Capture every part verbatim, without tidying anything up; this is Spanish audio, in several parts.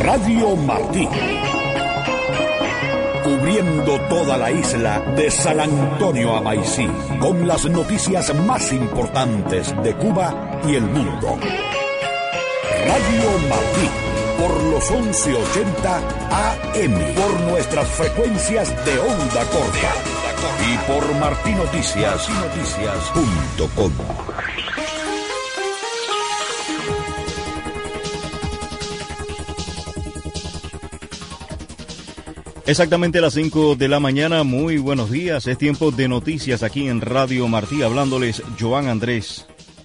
Radio Martí. Cubriendo toda la isla de San Antonio a Maicí, con las noticias más importantes de Cuba y el mundo. Radio Martí, por los once ochenta A M, por nuestras frecuencias de onda corta y por martinoticias punto com. Exactamente a las cinco de la mañana, muy buenos días, es tiempo de noticias aquí en Radio Martí, hablándoles Joan Andrés.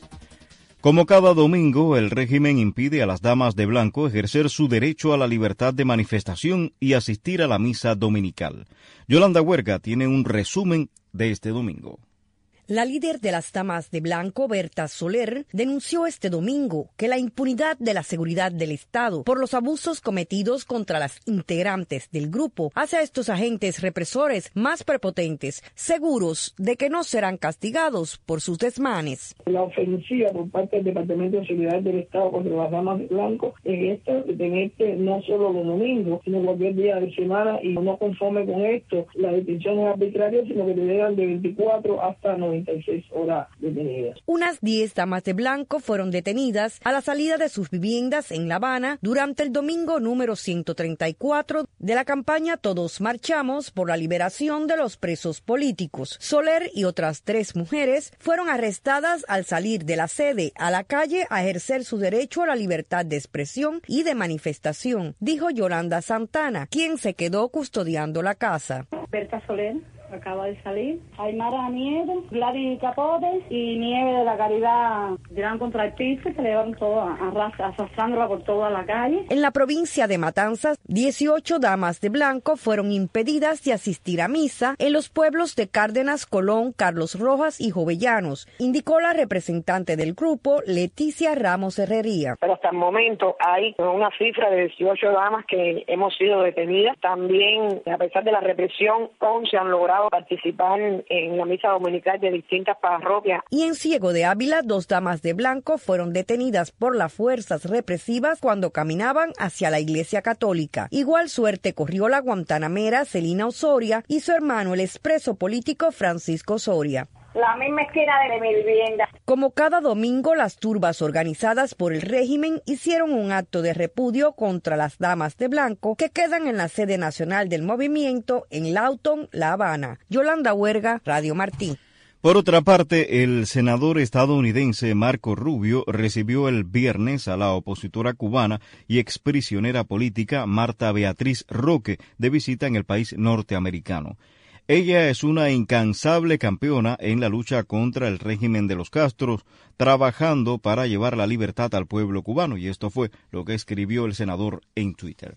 Como cada domingo, el régimen impide a las damas de blanco ejercer su derecho a la libertad de manifestación y asistir a la misa dominical. Yolanda Huerga tiene un resumen de este domingo. La líder de las damas de blanco, Berta Soler, denunció este domingo que la impunidad de la seguridad del Estado por los abusos cometidos contra las integrantes del grupo hace a estos agentes represores más prepotentes, seguros de que no serán castigados por sus desmanes. La ofensiva por parte del Departamento de Seguridad del Estado contra las damas de blanco es esta, de tener que no solo los domingos, sino cualquier día de semana, y no conforme con esto, la detención es arbitraria, sino que te dejan de veinticuatro hasta noventa y seis horas detenidas. Unas diez damas de blanco fueron detenidas a la salida de sus viviendas en La Habana durante el domingo número ciento treinta y cuatro de la campaña Todos Marchamos por la liberación de los presos políticos. Soler y otras tres mujeres fueron arrestadas al salir de la sede a la calle a ejercer su derecho a la libertad de expresión y de manifestación, dijo Yolanda Santana, quien se quedó custodiando la casa. Berta Soler acaba de salir, Aymara Nieves, Gladys Capotes y Nieve de la Caridad tiraron contra el piso y se le llevaron todo arrastrándola por toda la calle. En la provincia de Matanzas, dieciocho damas de blanco fueron impedidas de asistir a misa en los pueblos de Cárdenas, Colón, Carlos Rojas y Jovellanos, indicó la representante del grupo, Leticia Ramos Herrería. Pero hasta el momento hay una cifra de dieciocho damas que hemos sido detenidas. También, a pesar de la represión, once han logrado participar en la misa dominical de distintas parroquias. Y en Ciego de Ávila, dos damas de blanco fueron detenidas por las fuerzas represivas cuando caminaban hacia la iglesia católica. Igual suerte corrió la guantanamera Celina Osoria y su hermano, el expreso político Francisco Osoria. La misma esquina de mi vivienda. Como cada domingo, las turbas organizadas por el régimen hicieron un acto de repudio contra las damas de blanco que quedan en la sede nacional del movimiento en Lawton, La Habana. Yolanda Huerga, Radio Martí. Por otra parte, el senador estadounidense Marco Rubio recibió el viernes a la opositora cubana y exprisionera política Marta Beatriz Roque de visita en el país norteamericano. Ella es una incansable campeona en la lucha contra el régimen de los Castros, trabajando para llevar la libertad al pueblo cubano, y esto fue lo que escribió el senador en Twitter.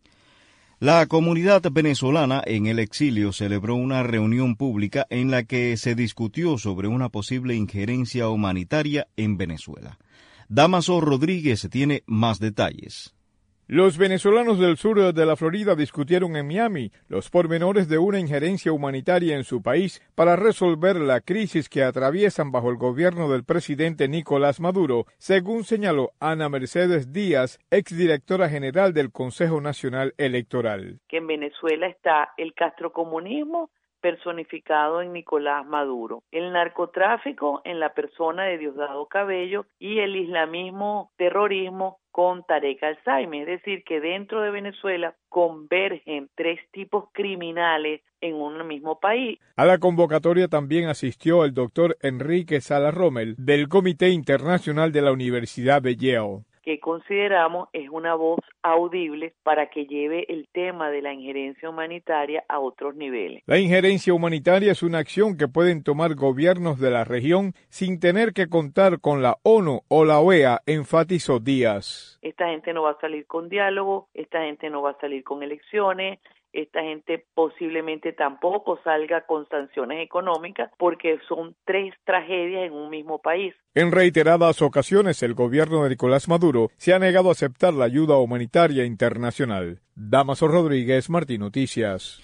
La comunidad venezolana en el exilio celebró una reunión pública en la que se discutió sobre una posible injerencia humanitaria en Venezuela. Damaso Rodríguez tiene más detalles. Los venezolanos del sur de la Florida discutieron en Miami los pormenores de una injerencia humanitaria en su país para resolver la crisis que atraviesan bajo el gobierno del presidente Nicolás Maduro, según señaló Ana Mercedes Díaz, exdirectora general del Consejo Nacional Electoral. Que en Venezuela está el castrocomunismo personificado en Nicolás Maduro, el narcotráfico en la persona de Diosdado Cabello y el islamismo terrorismo con Tarek Al-Saimi, es decir, que dentro de Venezuela convergen tres tipos criminales en un mismo país. A la convocatoria también asistió el doctor Enrique Sala Rommel, del Comité Internacional de la Universidad de Yale, que consideramos es una voz audible para que lleve el tema de la injerencia humanitaria a otros niveles. La injerencia humanitaria es una acción que pueden tomar gobiernos de la región sin tener que contar con la ONU o la O E A, enfatizó Díaz. Esta gente no va a salir con diálogo, esta gente no va a salir con elecciones, esta gente posiblemente tampoco salga con sanciones económicas porque son tres tragedias en un mismo país. En reiteradas ocasiones, el gobierno de Nicolás Maduro se ha negado a aceptar la ayuda humanitaria internacional. Damaso Rodríguez, Martín Noticias.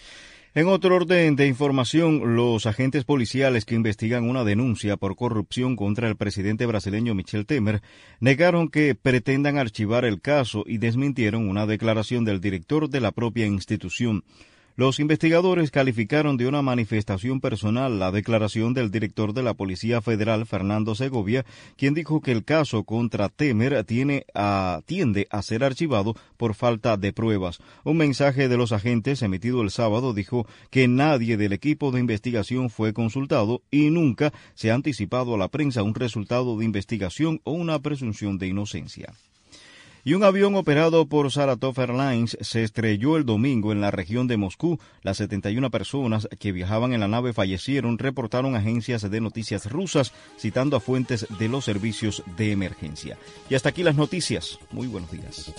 En otro orden de información, los agentes policiales que investigan una denuncia por corrupción contra el presidente brasileño Michel Temer negaron que pretendan archivar el caso y desmintieron una declaración del director de la propia institución. Los investigadores calificaron de una manifestación personal la declaración del director de la Policía Federal, Fernando Segovia, quien dijo que el caso contra Temer tiene a, tiende a ser archivado por falta de pruebas. Un mensaje de los agentes emitido el sábado dijo que nadie del equipo de investigación fue consultado y nunca se ha anticipado a la prensa un resultado de investigación o una presunción de inocencia. Y un avión operado por Saratov Airlines se estrelló el domingo en la región de Moscú. Las setenta y una personas que viajaban en la nave fallecieron, reportaron agencias de noticias rusas, citando a fuentes de los servicios de emergencia. Y hasta aquí las noticias. Muy buenos días.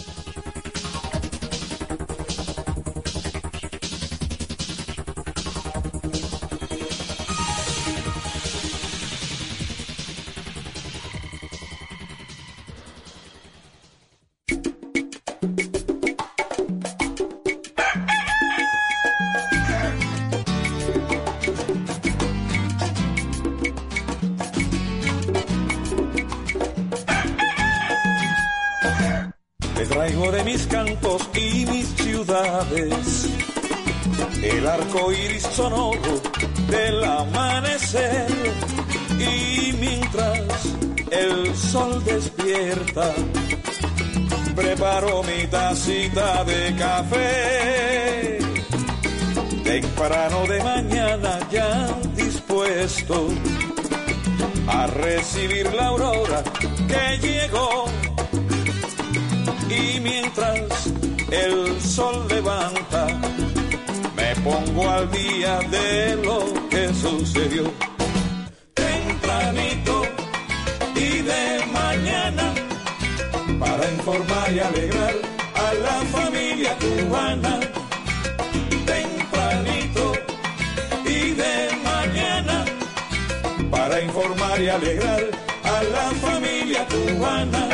Traigo de mis cantos y mis ciudades el arco iris sonoro del amanecer, y mientras el sol despierta preparo mi tacita de café, temprano de mañana ya dispuesto a recibir la aurora que llegó. Y mientras el sol levanta, me pongo al día de lo que sucedió. Tempranito y de mañana, para informar y alegrar a la familia cubana. Tempranito y de mañana, para informar y alegrar a la familia cubana.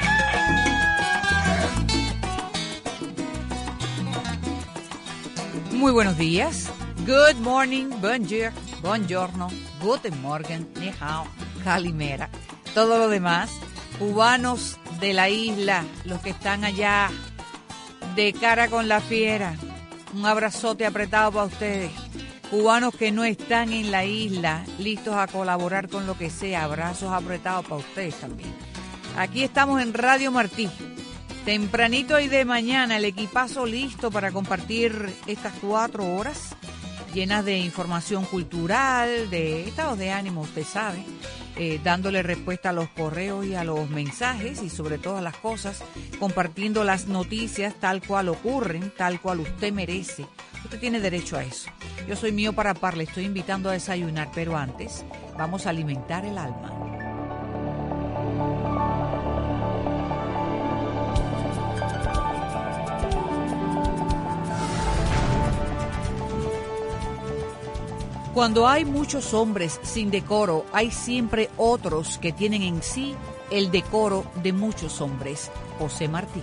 Muy buenos días. Good morning, bonjour, buongiorno, guten morgen, ni hao, calimera. Todo lo demás, cubanos de la isla, los que están allá de cara con la fiera, un abrazote apretado para ustedes. Cubanos que no están en la isla, listos a colaborar con lo que sea, abrazos apretados para ustedes también. Aquí estamos en Radio Martí. Tempranito y de mañana, el equipazo listo para compartir estas cuatro horas llenas de información cultural, de estados de ánimo, usted sabe, eh, dándole respuesta a los correos y a los mensajes y sobre todas las cosas, compartiendo las noticias tal cual ocurren, tal cual usted merece. Usted tiene derecho a eso. Yo soy Mío para Par, le estoy invitando a desayunar, pero antes vamos a alimentar el alma. Cuando hay muchos hombres sin decoro, hay siempre otros que tienen en sí el decoro de muchos hombres. José Martí.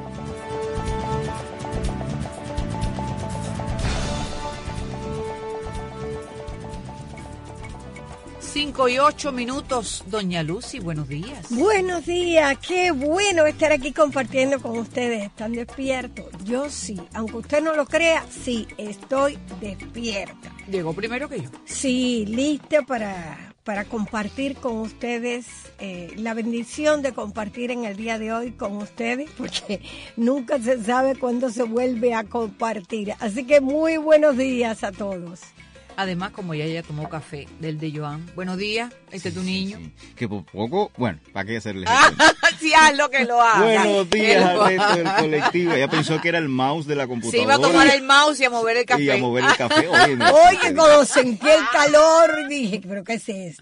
Cinco y ocho minutos, doña Lucy, buenos días. Buenos días, qué bueno estar aquí compartiendo con ustedes. ¿Están despiertos? Yo sí, aunque usted no lo crea, sí, estoy despierta. Llegó primero que yo. Sí, lista para, para compartir con ustedes, eh, la bendición de compartir en el día de hoy con ustedes, porque nunca se sabe cuándo se vuelve a compartir. Así que muy buenos días a todos. Además, como ya ella tomó café del de Joan. Buenos días, este es tu niño. Sí, que por poco, bueno, ¿para qué hacerle eso? Sí, hazlo que lo haga. Buenos días al resto del colectivo. Ella pensó que era el mouse de la computadora. Sí, iba a tomar el mouse y a mover el café. Y a mover el café. Oye, Oye cuando sentí el calor, dije, ¿pero qué es esto?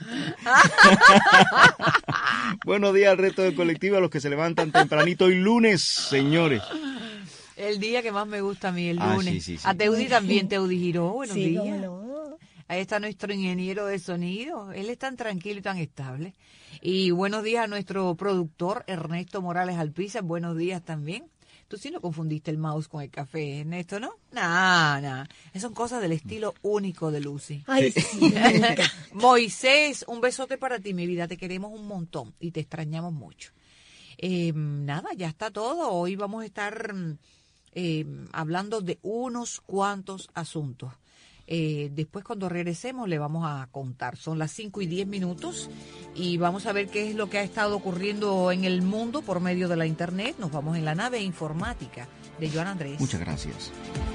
Buenos días al resto del colectivo, a los que se levantan tempranito hoy lunes, señores. El día que más me gusta a mí, el ah, lunes. Sí, sí, sí. A Teudi también, Teudi Giró, buenos sí, días. No. Ahí está nuestro ingeniero de sonido. Él es tan tranquilo y tan estable. Y buenos días a nuestro productor, Ernesto Morales Alpizar. Buenos días también. Tú sí no confundiste el mouse con el café, Ernesto, ¿no? Nah, nah. Esas son cosas del estilo único de Lucy. Ay, sí. Moisés, un besote para ti, mi vida. Te queremos un montón y te extrañamos mucho. Eh, nada, ya está todo. Hoy vamos a estar eh, hablando de unos cuantos asuntos. Eh, después cuando regresemos le vamos a contar. Son las cinco y diez minutos y vamos a ver qué es lo que ha estado ocurriendo en el mundo por medio de la internet. Nos vamos en la nave informática de Joan Andrés. Muchas gracias.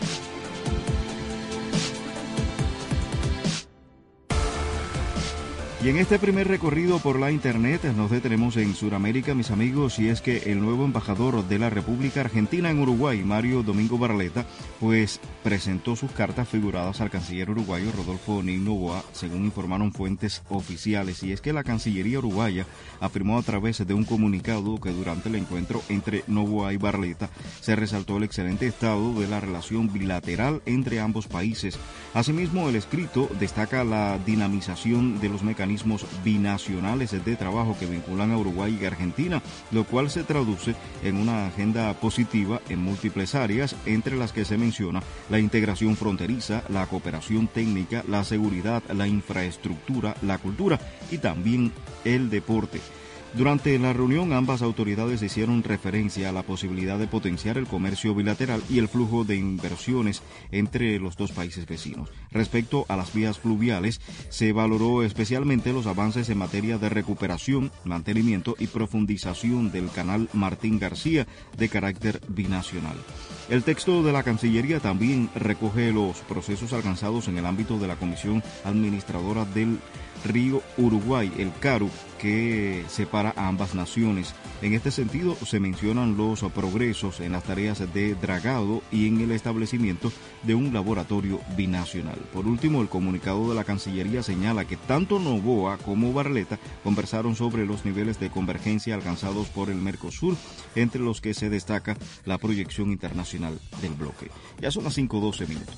Y en este primer recorrido por la internet nos detenemos en Sudamérica, mis amigos, y es que el nuevo embajador de la República Argentina en Uruguay, Mario Domingo Barletta, pues presentó sus cartas figuradas al canciller uruguayo Rodolfo Nin Noboa, según informaron fuentes oficiales. Y es que la Cancillería uruguaya afirmó a través de un comunicado que durante el encuentro entre Noboa y Barletta se resaltó el excelente estado de la relación bilateral entre ambos países. Asimismo, el escrito destaca la dinamización de los mecanismos binacionales de trabajo que vinculan a Uruguay y Argentina, lo cual se traduce en una agenda positiva en múltiples áreas, entre las que se menciona la integración fronteriza, la cooperación técnica, la seguridad, la infraestructura, la cultura y también el deporte. Durante la reunión, ambas autoridades hicieron referencia a la posibilidad de potenciar el comercio bilateral y el flujo de inversiones entre los dos países vecinos. Respecto a las vías fluviales, se valoró especialmente los avances en materia de recuperación, mantenimiento y profundización del canal Martín García de carácter binacional. El texto de la Cancillería también recoge los procesos alcanzados en el ámbito de la Comisión Administradora del Río Uruguay, el CARU, que separa a ambas naciones. En este sentido, se mencionan los progresos en las tareas de dragado y en el establecimiento de un laboratorio binacional. Por último, el comunicado de la Cancillería señala que tanto Noboa como Barletta conversaron sobre los niveles de convergencia alcanzados por el Mercosur, entre los que se destaca la proyección internacional del bloque. Ya son las cinco doce minutos.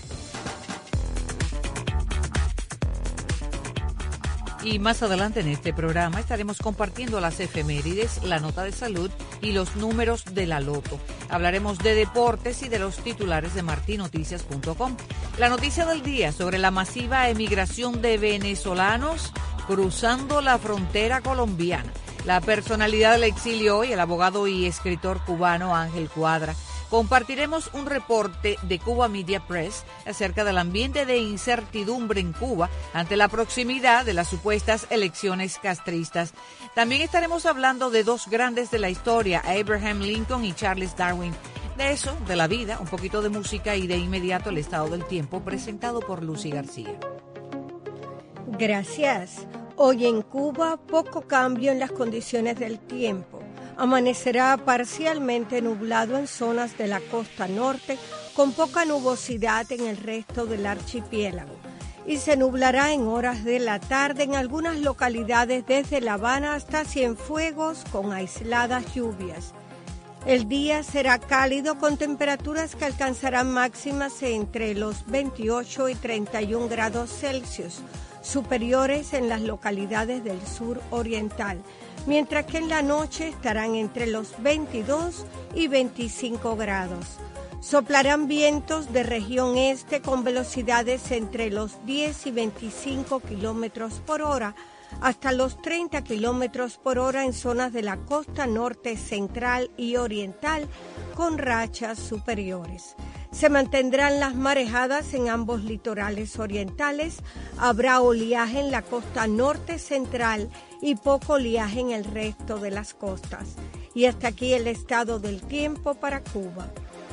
Y más adelante en este programa estaremos compartiendo las efemérides, la nota de salud y los números de la loto. Hablaremos de deportes y de los titulares de martin noticias punto com. La noticia del día sobre la masiva emigración de venezolanos cruzando la frontera colombiana. La personalidad del exilio hoy, el abogado y escritor cubano Ángel Cuadra. Compartiremos un reporte de Cuba Media Press acerca del ambiente de incertidumbre en Cuba ante la proximidad de las supuestas elecciones castristas. También estaremos hablando de dos grandes de la historia, Abraham Lincoln y Charles Darwin. De eso, de la vida, un poquito de música y de inmediato el estado del tiempo presentado por Lucy García. Gracias. Hoy en Cuba, poco cambio en las condiciones del tiempo. Amanecerá parcialmente nublado en zonas de la costa norte, con poca nubosidad en el resto del archipiélago. Y se nublará en horas de la tarde en algunas localidades desde La Habana hasta Cienfuegos, con aisladas lluvias. El día será cálido con temperaturas que alcanzarán máximas entre los veintiocho y treinta y un grados Celsius, superiores en las localidades del sur oriental, mientras que en la noche estarán entre los veintidós y veinticinco grados. Soplarán vientos de región este con velocidades entre los diez y veinticinco kilómetros por hora, hasta los treinta kilómetros por hora en zonas de la costa norte central y oriental, con rachas superiores. Se mantendrán las marejadas en ambos litorales orientales, habrá oleaje en la costa norte central y poco oleaje en el resto de las costas. Y hasta aquí el estado del tiempo para Cuba.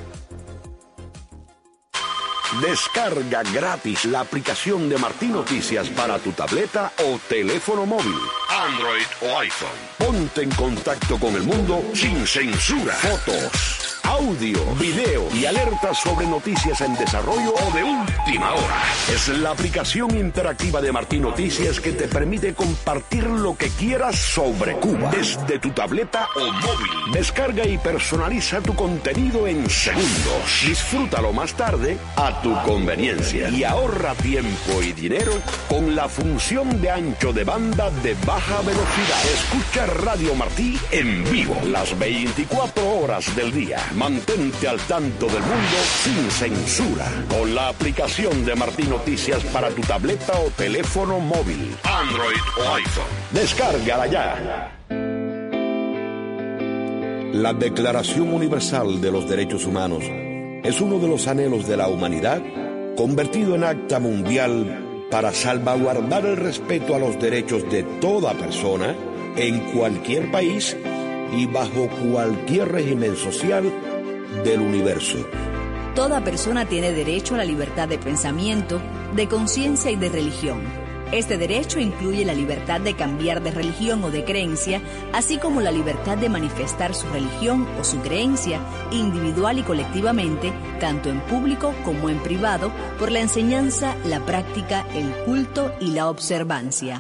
Descarga gratis la aplicación de Martín Noticias para tu tableta o teléfono móvil, Android o iPhone. Ponte en contacto con el mundo sin censura. Fotos, audio audio, video y alertas sobre noticias en desarrollo o de última hora. Es la aplicación interactiva de Martí Noticias que te permite compartir lo que quieras sobre Cuba desde tu tableta o móvil. Descarga y personaliza tu contenido en segundos. Disfrútalo más tarde a tu conveniencia y ahorra tiempo y dinero con la función de ancho de banda de baja velocidad. Escucha Radio Martí en vivo las veinticuatro horas del día. Mantente al tanto del mundo sin censura con la aplicación de Martí Noticias para tu tableta o teléfono móvil, Android o iPhone. Descárgala ya. La Declaración Universal de los Derechos Humanos es uno de los anhelos de la humanidad convertido en acta mundial para salvaguardar el respeto a los derechos de toda persona en cualquier país y bajo cualquier régimen social del universo. Toda persona tiene derecho a la libertad de pensamiento, de conciencia y de religión. Este derecho incluye la libertad de cambiar de religión o de creencia, así como la libertad de manifestar su religión o su creencia individual y colectivamente, tanto en público como en privado, por la enseñanza, la práctica, el culto y la observancia.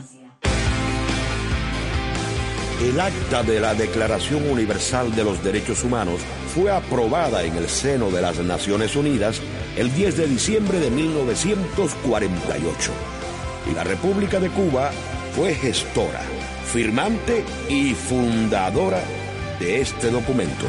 El acta de la Declaración Universal de los Derechos Humanos fue aprobada en el seno de las Naciones Unidas el diez de diciembre de mil novecientos cuarenta y ocho. Y la República de Cuba fue gestora, firmante y fundadora de este documento.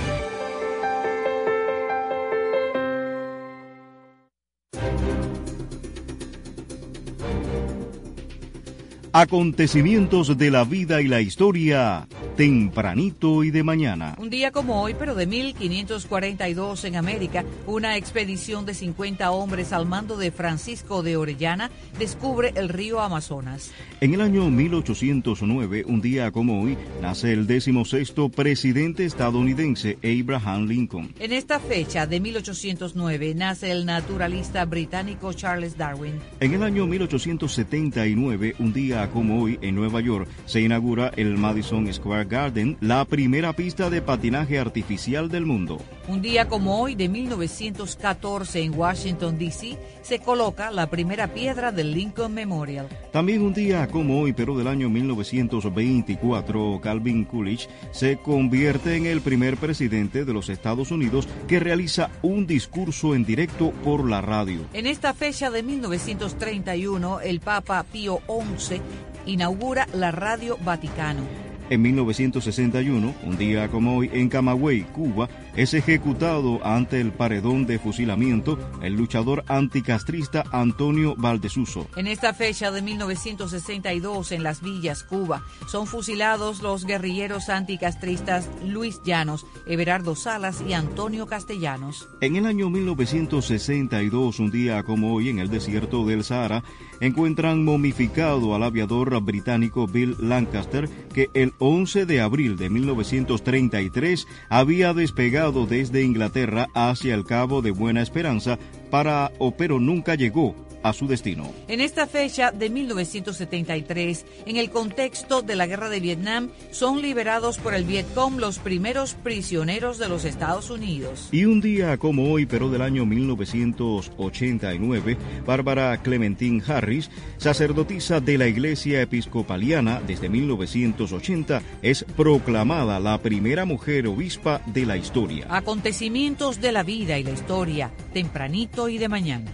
Acontecimientos de la vida y la historia, tempranito y de mañana. Un día como hoy, pero de mil quinientos cuarenta y dos en América, una expedición de cincuenta hombres al mando de Francisco de Orellana descubre el río Amazonas. En el año mil ochocientos nueve, un día como hoy, nace el decimosexto presidente estadounidense, Abraham Lincoln. En esta fecha de mil ochocientos nueve nace el naturalista británico Charles Darwin. En el año mil ochocientos setenta y nueve, un día como hoy, en Nueva York, se inaugura el Madison Square Garden, la primera pista de patinaje artificial del mundo. Un día como hoy, de mil novecientos catorce, en Washington, D C, se coloca la primera piedra del Lincoln Memorial. También un día como hoy, pero del año mil novecientos veinticuatro, Calvin Coolidge se convierte en el primer presidente de los Estados Unidos que realiza un discurso en directo por la radio. En esta fecha de mil novecientos treinta y uno, el Papa Pío once inaugura la Radio Vaticano. En mil novecientos sesenta y uno, un día como hoy, en Camagüey, Cuba, es ejecutado ante el paredón de fusilamiento el luchador anticastrista Antonio Valdesuso. En esta fecha de mil novecientos sesenta y dos, en Las Villas, Cuba, son fusilados los guerrilleros anticastristas Luis Llanos, Everardo Salas y Antonio Castellanos. En el año mil novecientos sesenta y dos, un día como hoy, en el desierto del Sahara, encuentran momificado al aviador británico Bill Lancaster, que el once de abril de mil novecientos treinta y tres había despegado desde Inglaterra hacia el Cabo de Buena Esperanza, para, pero nunca llegó a su destino. En esta fecha de mil novecientos setenta y tres, en el contexto de la guerra de Vietnam, son liberados por el Vietcong los primeros prisioneros de los Estados Unidos. Y un día como hoy, pero del año mil novecientos ochenta y nueve, Bárbara Clementine Harris, sacerdotisa de la Iglesia Episcopaliana desde mil novecientos ochenta, es proclamada la primera mujer obispa de la historia. Acontecimientos de la vida y la historia, tempranito y de mañana.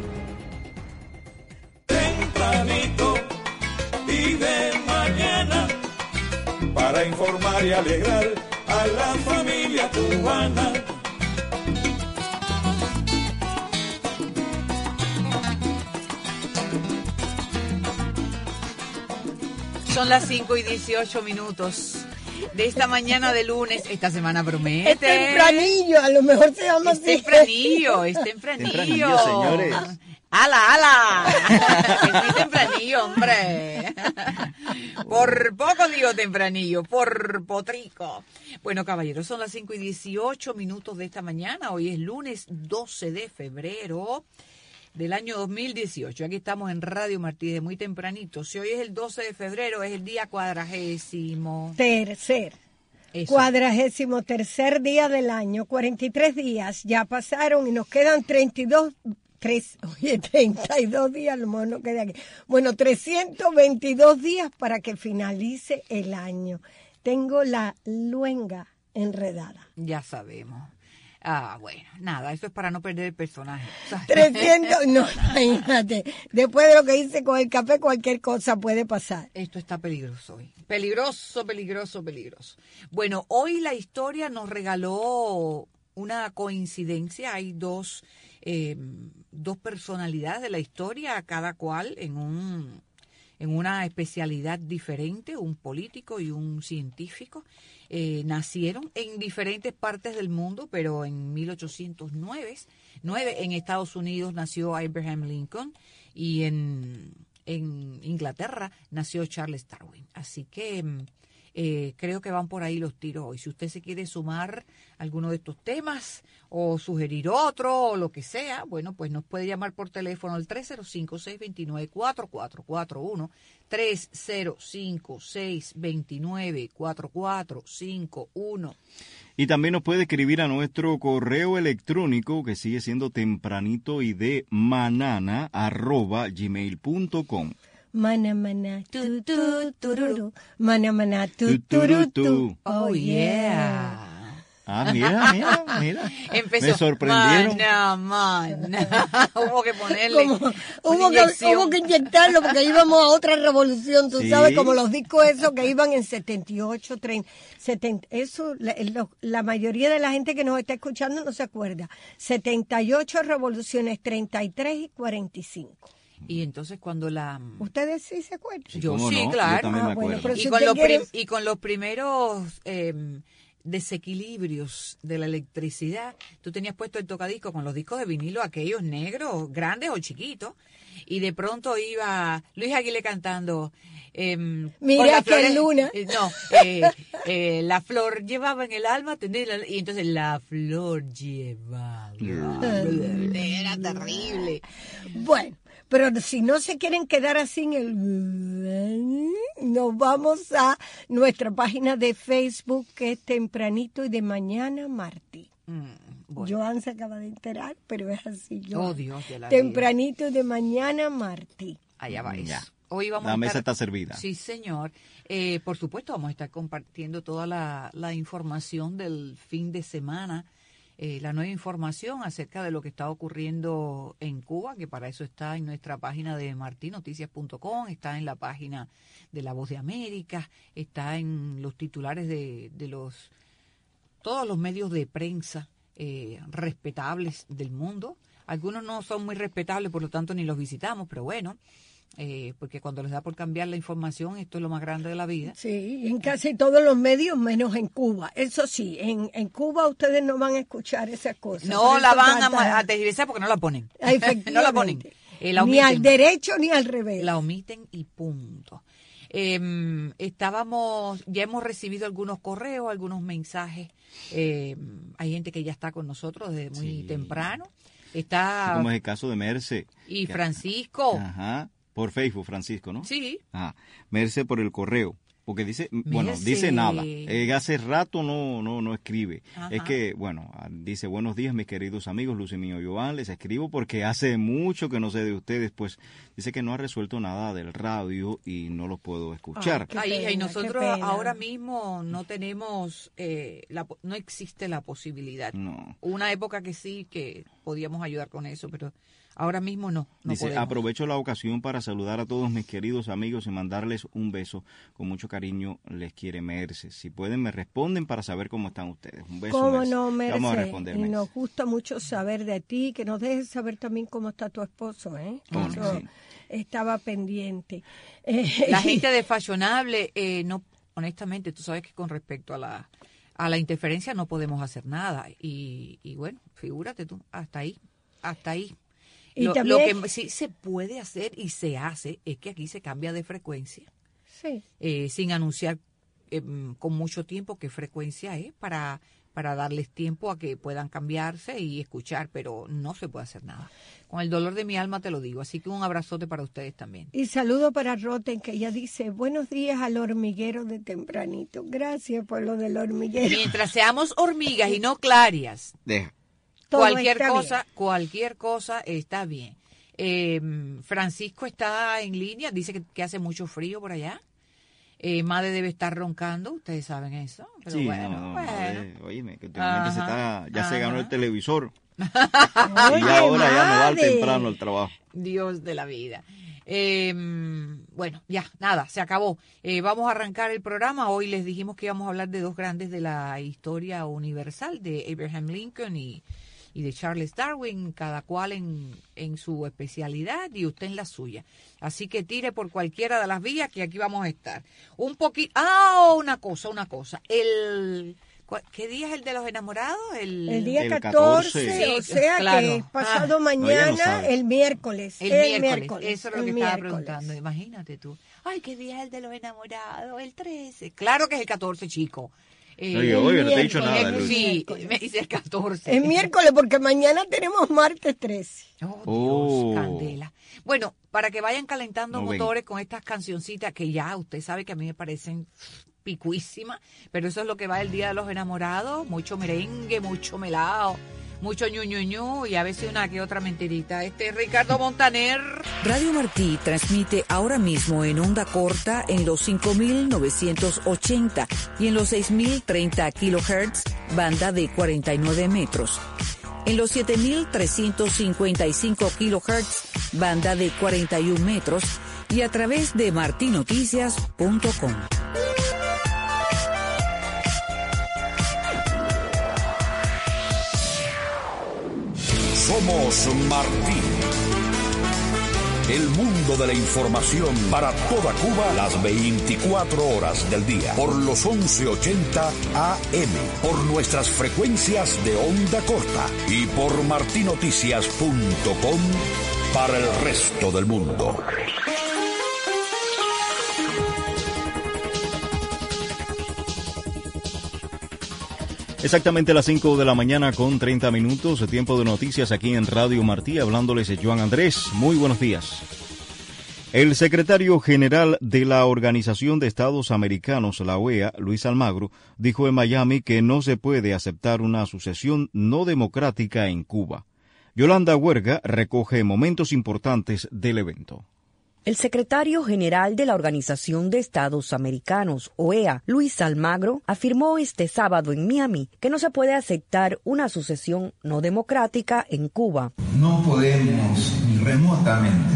Tempranito y de mañana, para informar y alegrar a la familia cubana. Son las cinco y dieciocho minutos de esta mañana de lunes. Esta semana promete. Es tempranillo, a lo mejor se llama así. Es tempranillo, es tempranillo. Tempranillo, señores. ¡Hala, hala! Es muy tempranillo, hombre. Por poco digo tempranillo, por potrico. Bueno, caballeros, son las cinco y dieciocho minutos de esta mañana. Hoy es lunes doce de febrero del año dos mil dieciocho. Aquí estamos en Radio Martí de muy tempranito. Si hoy es el doce de febrero, es el día cuadragésimo. Tercer. Eso. Cuadragésimo tercer día del año, cuarenta y tres días ya pasaron y nos quedan treinta y dos, tres, oye, treinta y dos días, a lo mejor no queda aquí. Bueno, trescientos veintidós días para que finalice el año. Tengo la luenga enredada. Ya sabemos. Ah, bueno, nada, eso es para no perder el personaje. trescientos, no, imagínate, después de lo que hice con el café, cualquier cosa puede pasar. Esto está peligroso hoy. Peligroso, peligroso, peligroso. Bueno, hoy la historia nos regaló una coincidencia. Hay dos, eh, dos personalidades de la historia, cada cual en un... en una especialidad diferente, un político y un científico. Eh, nacieron en diferentes partes del mundo, pero en mil ochocientos nueve, nueve en Estados Unidos nació Abraham Lincoln y en, en Inglaterra nació Charles Darwin. Así que eh, creo que van por ahí los tiros hoy. Si usted se quiere sumar a alguno de estos temas o sugerir otro o lo que sea, bueno, pues nos puede llamar por teléfono al tres cero cinco, seis dos nueve, cuatro cuatro cuatro uno, tres cero cinco, seis dos nueve, cuatro cuatro cinco uno. Y también nos puede escribir a nuestro correo electrónico, que sigue siendo tempranito y de manana, arroba gmail punto com. Mana, mana, tu, tu, tururu. Mana, mana, tu, tu, tu. Oh, yeah. Ah, mira, mira, mira. Empezó. Me sorprendieron. Mana, mana. Hubo que ponerle como, hubo, que, hubo que inyectarlo porque íbamos a otra revolución, tú sí. sabes, como los discos esos que iban en setenta y ocho, treinta, setenta, eso, la, la mayoría de la gente que nos está escuchando no se acuerda. setenta y ocho revoluciones, treinta y tres y cuarenta y cinco. Y entonces cuando la... ¿Ustedes sí se acuerdan? Sí, yo sí, no? claro. Yo también ah, me bueno, acuerdo. si y, con los quiere... y con los primeros eh, desequilibrios de la electricidad, tú tenías puesto el tocadisco con los discos de vinilo, aquellos negros, grandes o chiquitos, y de pronto iba Luis Aguilé cantando... Eh, Mira que luna. Eh, no, eh, eh, la flor llevaba en el alma, tenerla, y entonces la flor llevaba. Era terrible. Bueno, pero si no se quieren quedar así en el... nos vamos a nuestra página de Facebook, que es Tempranito y de Mañana Martí. Mm, bueno. Joan se acaba de enterar, pero es así. Joan. Oh, Dios de la Tempranito y de Mañana Martí. Allá va ya. eso. Hoy vamos la a estar... mesa está servida. Sí, señor. Eh, por supuesto, vamos a estar compartiendo toda la, la información del fin de semana, eh, la nueva información acerca de lo que está ocurriendo en Cuba, que para eso está en nuestra página de marti noticias punto com, está en la página de La Voz de América, está en los titulares de, de los todos los medios de prensa eh, respetables del mundo. Algunos no son muy respetables, por lo tanto ni los visitamos, pero bueno... Eh, porque cuando les da por cambiar la información, esto es lo más grande de la vida. Sí, en casi todos los medios, menos en Cuba. Eso sí, en, en Cuba ustedes no van a escuchar esas cosas. No la van a, a tergiversar porque no la ponen. No la ponen. Eh, la ni al derecho ni al revés. La omiten y punto. Eh, estábamos, ya hemos recibido algunos correos, algunos mensajes. Eh, hay gente que ya está con nosotros desde muy sí. temprano. Está. Como es el caso de Merce. Y Francisco. Ajá. Por Facebook, Francisco, ¿no? Sí. Ah, Merce por el correo, porque dice, Merce. bueno, dice nada. Eh, hace rato no no no escribe. Ajá. Es que, bueno, dice, buenos días, mis queridos amigos, Luz y mío Joan, les escribo porque hace mucho que no sé de ustedes, pues dice que no ha resuelto nada del radio y no los puedo escuchar. Ay, pena, y nosotros ahora mismo no tenemos, eh, la, no existe la posibilidad. No. Una época que sí, que podíamos ayudar con eso, pero... Ahora mismo no, no Dice, podemos. Aprovecho la ocasión para saludar a todos mis queridos amigos y mandarles un beso. Con mucho cariño les quiere Merce. Si pueden, me responden para saber cómo están ustedes. Un beso, ¿Cómo Merce. no, Merce? Vamos a responder, y Merce. nos gusta mucho saber de ti, que nos dejes saber también cómo está tu esposo, ¿eh? Oh, Eso sí. estaba pendiente. La gente de Fashionable, eh, no, honestamente, tú sabes que con respecto a la, a la interferencia no podemos hacer nada. Y, y bueno, figúrate tú, hasta ahí, hasta ahí. Y lo, también, lo que sí se puede hacer y se hace es que aquí se cambia de frecuencia, sí. eh, sin anunciar eh, con mucho tiempo qué frecuencia es para para darles tiempo a que puedan cambiarse y escuchar, pero no se puede hacer nada. Con el dolor de mi alma te lo digo, así que un abrazote para ustedes también. Y saludo para Roten, que ella dice, buenos días al hormiguero de tempranito. Gracias por lo del hormiguero. Mientras seamos hormigas y no clarias, Deja. cualquier cosa, bien. cualquier cosa está bien. Eh, Francisco está en línea, dice que, que hace mucho frío por allá. Eh, Madre debe estar roncando, ustedes saben eso. Pero sí, bueno, no, bueno. Madre, oíme, que últimamente se está, ya ajá. se ganó el televisor. Oye, y ahora ya me va madre. temprano el trabajo. Dios de la vida. Eh, bueno, ya, nada, se acabó. Eh, vamos a arrancar el programa. Hoy les dijimos que íbamos a hablar de dos grandes de la historia universal, de Abraham Lincoln y, y de Charles Darwin, cada cual en, en su especialidad y usted en la suya. Así que tire por cualquiera de las vías que aquí vamos a estar. Un poquito... Ah, una cosa, una cosa. El... ¿Qué día es el de los enamorados? El, el día el catorce, catorce. o sea claro. que pasado ah, mañana, no, el miércoles. El, el miércoles. miércoles, eso es lo que estaba preguntando, imagínate tú. Ay, ¿qué día es el de los enamorados? El trece. Claro que es el catorce, chico. Eh, oye, oye, no te he dicho nada. El, sí, me dice el catorce. Es miércoles porque mañana tenemos martes trece. Oh, Dios, oh. candela. Bueno, para que vayan calentando no motores ven. con estas cancioncitas que ya usted sabe que a mí me parecen picuísimas, pero eso es lo que va el Día de los Enamorados, mucho merengue, mucho melao, mucho ñu, ñu, ñu, y a veces una que otra mentirita. Este es Ricardo Montaner. Radio Martí transmite ahora mismo en onda corta en los cinco mil novecientos ochenta y en los seis mil treinta kilohertz, banda de cuarenta y nueve metros. En los siete mil trescientos cincuenta y cinco kilohertz, banda de cuarenta y un metros, y a través de martinoticias punto com. Somos Martí. El mundo de la información para toda Cuba las veinticuatro horas del día. Por los once ochenta A M. Por nuestras frecuencias de onda corta. Y por martinoticias punto com para el resto del mundo. Exactamente a las cinco de la mañana con treinta minutos, tiempo de noticias aquí en Radio Martí, hablándoles Joan Andrés. Muy buenos días. El secretario general de la Organización de Estados Americanos, la O E A, Luis Almagro, dijo en Miami que no se puede aceptar una sucesión no democrática en Cuba. Yolanda Huerga recoge momentos importantes del evento. El secretario general de la Organización de Estados Americanos, O E A, Luis Almagro, afirmó este sábado en Miami que no se puede aceptar una sucesión no democrática en Cuba. No podemos ni remotamente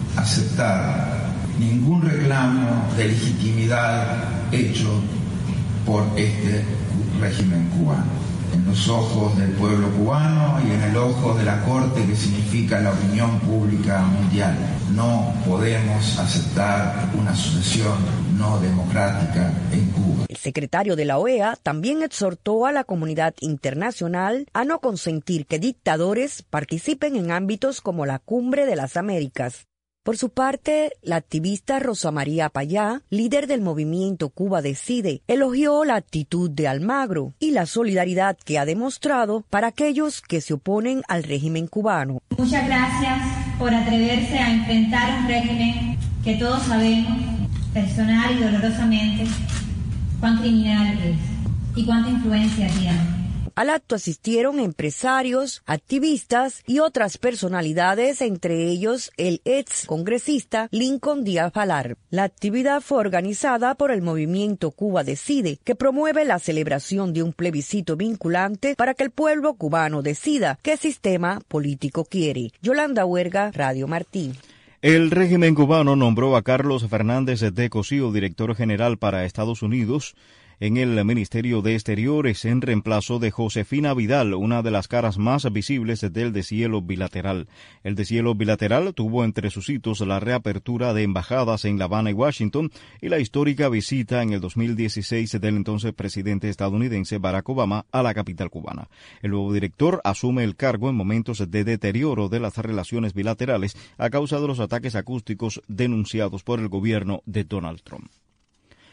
aceptar ningún reclamo de legitimidad hecho por este régimen cubano. En los ojos del pueblo cubano y en el ojo de la Corte, que significa la opinión pública mundial. No podemos aceptar una sucesión no democrática en Cuba. El secretario de la O E A también exhortó a la comunidad internacional a no consentir que dictadores participen en ámbitos como la Cumbre de las Américas. Por su parte, la activista Rosa María Payá, líder del movimiento Cuba Decide, elogió la actitud de Almagro y la solidaridad que ha demostrado para aquellos que se oponen al régimen cubano. Muchas gracias por atreverse a enfrentar un régimen que todos sabemos, personal y dolorosamente, cuán criminal es y cuánta influencia tiene. Al acto asistieron empresarios, activistas y otras personalidades, entre ellos el ex congresista Lincoln Díaz Valar. La actividad fue organizada por el movimiento Cuba Decide, que promueve la celebración de un plebiscito vinculante para que el pueblo cubano decida qué sistema político quiere. Yolanda Huerga, Radio Martí. El régimen cubano nombró a Carlos Fernández de Cosío, director general para Estados Unidos, en el Ministerio de Exteriores, en reemplazo de Josefina Vidal, una de las caras más visibles del deshielo bilateral. El deshielo bilateral tuvo entre sus hitos la reapertura de embajadas en La Habana y Washington y la histórica visita en el dos mil dieciséis del entonces presidente estadounidense Barack Obama a la capital cubana. El nuevo director asume el cargo en momentos de deterioro de las relaciones bilaterales a causa de los ataques acústicos denunciados por el gobierno de Donald Trump.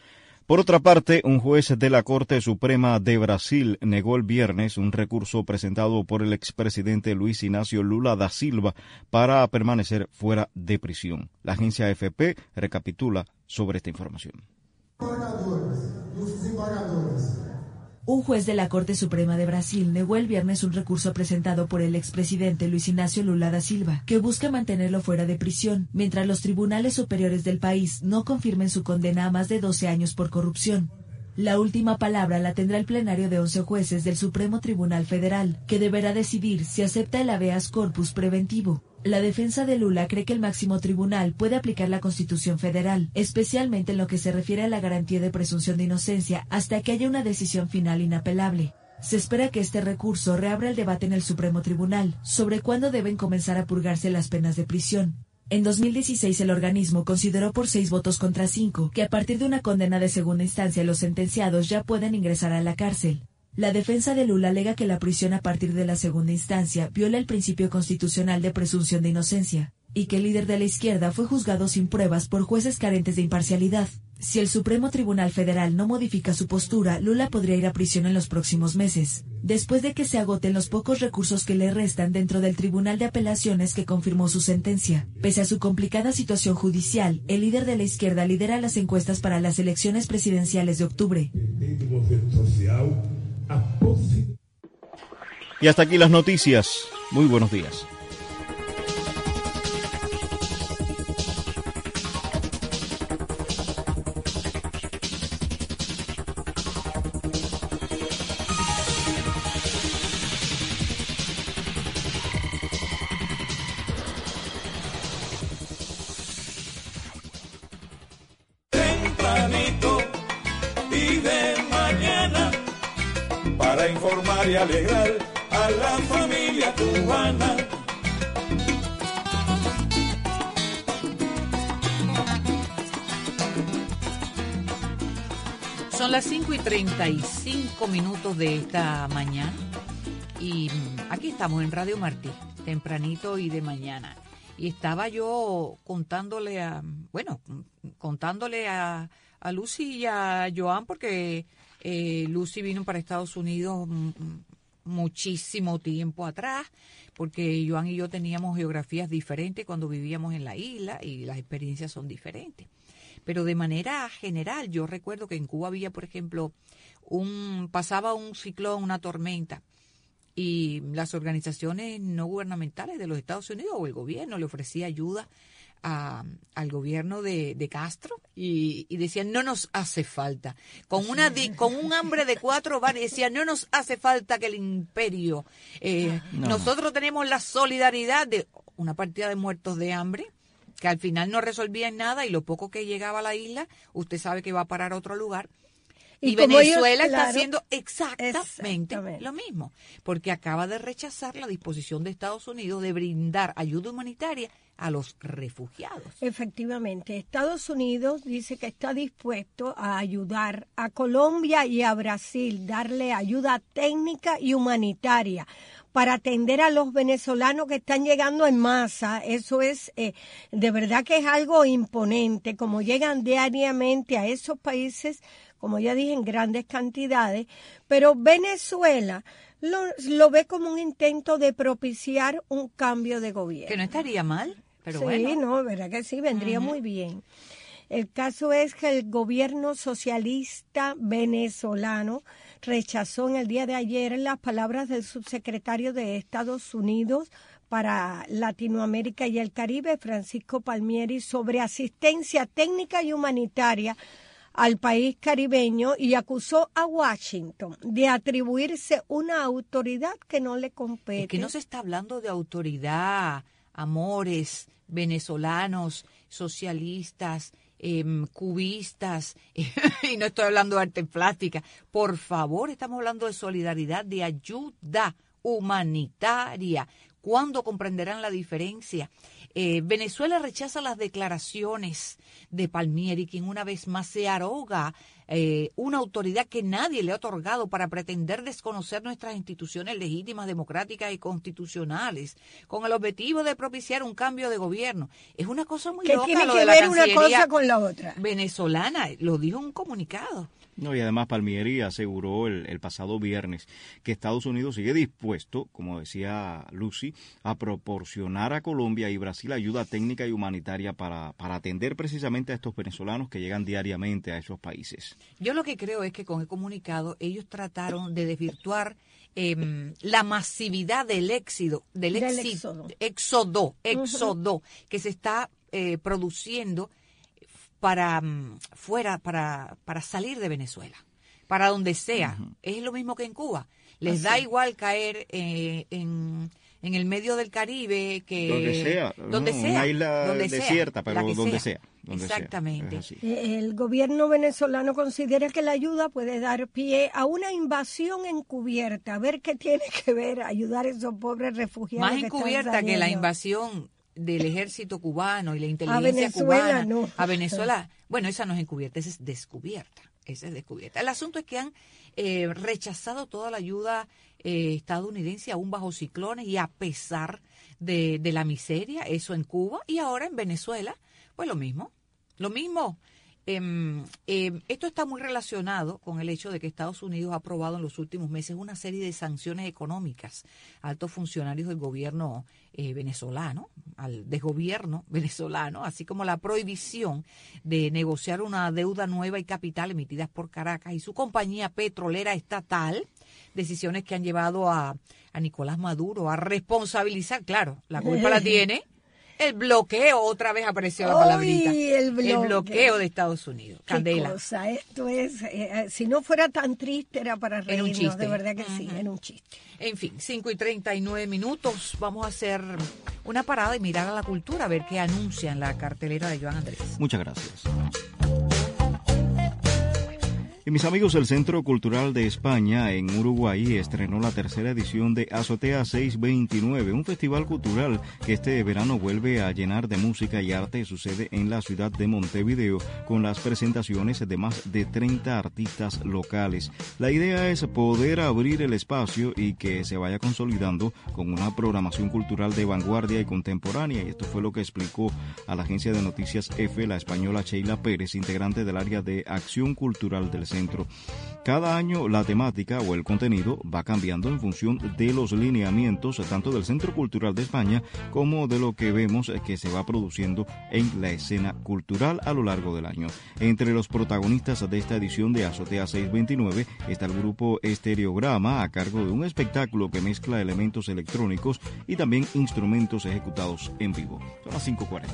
Por otra parte, un juez de la Corte Suprema de Brasil negó el viernes un recurso presentado por el expresidente Luis Ignacio Lula da Silva para permanecer fuera de prisión. La agencia A F P recapitula sobre esta información. Un juez de la Corte Suprema de Brasil negó el viernes un recurso presentado por el expresidente Luis Ignacio Lula da Silva, que busca mantenerlo fuera de prisión, mientras los tribunales superiores del país no confirmen su condena a más de doce años por corrupción. La última palabra la tendrá el plenario de once jueces del Supremo Tribunal Federal, que deberá decidir si acepta el habeas corpus preventivo. La defensa de Lula cree que el máximo tribunal puede aplicar la Constitución Federal, especialmente en lo que se refiere a la garantía de presunción de inocencia, hasta que haya una decisión final inapelable. Se espera que este recurso reabra el debate en el Supremo Tribunal sobre cuándo deben comenzar a purgarse las penas de prisión. En dos mil dieciséis el organismo consideró por seis votos contra cinco que a partir de una condena de segunda instancia los sentenciados ya pueden ingresar a la cárcel. La defensa de Lula alega que la prisión a partir de la segunda instancia viola el principio constitucional de presunción de inocencia, y que el líder de la izquierda fue juzgado sin pruebas por jueces carentes de imparcialidad. Si el Supremo Tribunal Federal no modifica su postura, Lula podría ir a prisión en los próximos meses, después de que se agoten los pocos recursos que le restan dentro del Tribunal de Apelaciones que confirmó su sentencia. Pese a su complicada situación judicial, el líder de la izquierda lidera las encuestas para las elecciones presidenciales de octubre. Y hasta aquí las noticias. Muy buenos días. Tempranito y de mañana, para informar y alegrar a la familia cubana. Son las cinco y treinta y cinco minutos de esta mañana y aquí estamos en Radio Martí, tempranito y de mañana. Y estaba yo contándole a, bueno, contándole a, a Lucy y a Joan porque eh, Lucy vino para Estados Unidos muchísimo tiempo atrás, porque Joan y yo teníamos geografías diferentes cuando vivíamos en la isla y las experiencias son diferentes. Pero de manera general, yo recuerdo que en Cuba había, por ejemplo, un pasaba un ciclón, una tormenta, y las organizaciones no gubernamentales de los Estados Unidos o el gobierno le ofrecía ayuda a, al gobierno de, de Castro y, y decían no nos hace falta con una con un hambre de cuatro bares, decían no nos hace falta que el imperio eh, no. Nosotros tenemos la solidaridad de una partida de muertos de hambre que al final no resolvían nada y lo poco que llegaba a la isla usted sabe que va a parar a otro lugar. Y, y Venezuela ellos, está claro, haciendo exactamente, exactamente lo mismo, porque acaba de rechazar la disposición de Estados Unidos de brindar ayuda humanitaria a los refugiados. Efectivamente, Estados Unidos dice que está dispuesto a ayudar a Colombia y a Brasil, darle ayuda técnica y humanitaria para atender a los venezolanos que están llegando en masa. Eso es, eh, de verdad que es algo imponente, como llegan diariamente a esos países, como ya dije, en grandes cantidades, pero Venezuela lo, lo ve como un intento de propiciar un cambio de gobierno. Que no estaría mal, pero sí, bueno. Sí, no, verdad que sí, vendría uh-huh. muy bien. El caso es que el gobierno socialista venezolano rechazó en el día de ayer las palabras del subsecretario de Estados Unidos para Latinoamérica y el Caribe, Francisco Palmieri, sobre asistencia técnica y humanitaria al país caribeño y acusó a Washington de atribuirse una autoridad que no le compete. Es que no se está hablando de autoridad, amores, venezolanos, socialistas, eh, cubistas, y no estoy hablando de arte plástica. Por favor, estamos hablando de solidaridad, de ayuda humanitaria. ¿Cuándo comprenderán la diferencia? Eh, Venezuela rechaza las declaraciones de Palmieri, quien una vez más se arroga eh, una autoridad que nadie le ha otorgado para pretender desconocer nuestras instituciones legítimas, democráticas y constitucionales, con el objetivo de propiciar un cambio de gobierno. Es una cosa muy loca. ¿Qué tiene lo que de ver la una cosa con la otra? Venezolana, lo dijo en un comunicado. No, y además Palmieri aseguró el, el pasado viernes que Estados Unidos sigue dispuesto, como decía Lucy, a proporcionar a Colombia y Brasil ayuda técnica y humanitaria para, para atender precisamente a estos venezolanos que llegan diariamente a esos países. Yo lo que creo es que con el comunicado ellos trataron de desvirtuar eh, la masividad del éxodo, del, del éxito, éxodo, éxodo, éxodo uh-huh. que se está eh, produciendo para um, fuera, para, para salir de Venezuela, para donde sea. Uh-huh. Es lo mismo que en Cuba. Les Así. da igual caer eh, en, en el medio del Caribe que... Donde sea. Donde no, sea. Una isla donde desierta, sea, pero donde sea. sea. Donde Exactamente. Sea. El gobierno venezolano considera que la ayuda puede dar pie a una invasión encubierta. A ver qué tiene que ver ayudar a esos pobres refugiados. Más que encubierta están que la saliendo. invasión del ejército cubano y la inteligencia a Venezuela, cubana no. a Venezuela. Bueno, esa no es encubierta, esa es descubierta. Esa es descubierta. El asunto es que han eh, rechazado toda la ayuda eh, estadounidense, aún bajo ciclones y a pesar de, de la miseria, eso en Cuba y ahora en Venezuela, pues lo mismo, lo mismo. Eh, eh, esto está muy relacionado con el hecho de que Estados Unidos ha aprobado en los últimos meses una serie de sanciones económicas a altos funcionarios del gobierno eh, venezolano, al desgobierno venezolano, así como la prohibición de negociar una deuda nueva y capital emitidas por Caracas y su compañía petrolera estatal, decisiones que han llevado a, a Nicolás Maduro a responsabilizar, claro, la culpa la tiene el bloqueo, otra vez apareció la palabrita. Ay, el, bloqueo. el bloqueo de Estados Unidos. Candela. Qué cosa, esto es, eh, si no fuera tan triste era para reírnos, un chiste. de verdad que uh-huh. sí, era un chiste. En fin, cinco y treinta y nueve minutos, vamos a hacer una parada y mirar a la cultura, a ver qué anuncia en la cartelera de Joan Andrés. Muchas gracias. Y mis amigos, el Centro Cultural de España en Uruguay estrenó la tercera edición de Azotea seiscientos veintinueve, un festival cultural que este verano vuelve a llenar de música y arte. Sucede en la ciudad de Montevideo con las presentaciones de más de treinta artistas locales. La idea es poder abrir el espacio y que se vaya consolidando con una programación cultural de vanguardia y contemporánea. Y esto fue lo que explicó a la agencia de noticias EFE la española Sheila Pérez, integrante del área de acción cultural del centro. Cada año la temática o el contenido va cambiando en función de los lineamientos tanto del Centro Cultural de España como de lo que vemos que se va produciendo en la escena cultural a lo largo del año. Entre los protagonistas de esta edición de Azotea seiscientos veintinueve está el grupo Estereograma, a cargo de un espectáculo que mezcla elementos electrónicos y también instrumentos ejecutados en vivo. Son las cinco cuarenta.